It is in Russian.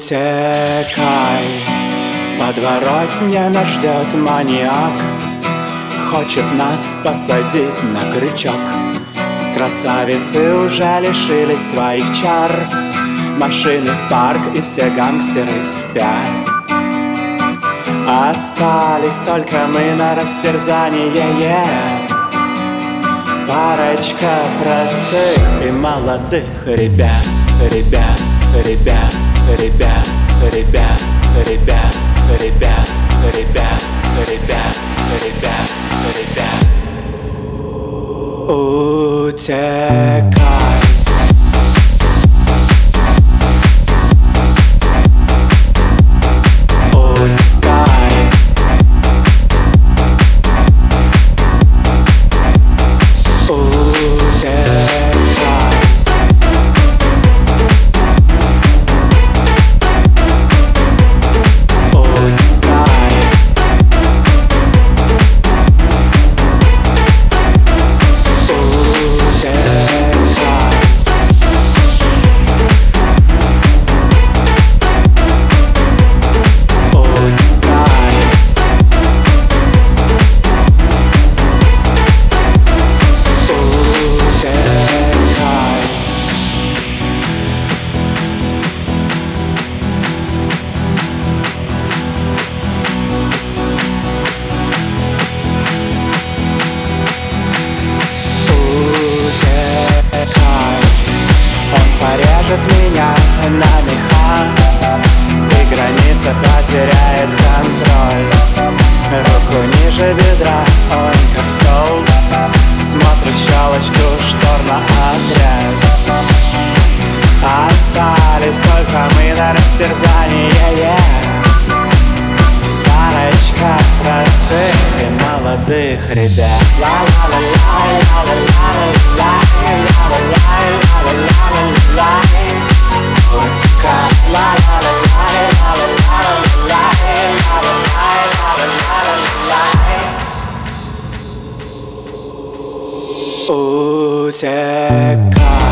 Утекай, в подворотне нас ждет маньяк, хочет нас посадить на крючок. Красавицы уже лишились своих чар, машины в парк и все гангстеры спят. Остались только мы на растерзание, парочка простых и молодых ребят, ребят, ребят, ребят, ребят, ребят, ребят, ребят, ребят, ребят, ребят. Утекай. Порежет меня на меха, и граница потеряет контроль. Руку ниже бедра, он как стол, смотрит в щелочку штор на отряд. Остались только мы на растерзание, парочка простых и молодых ребят. Утекай.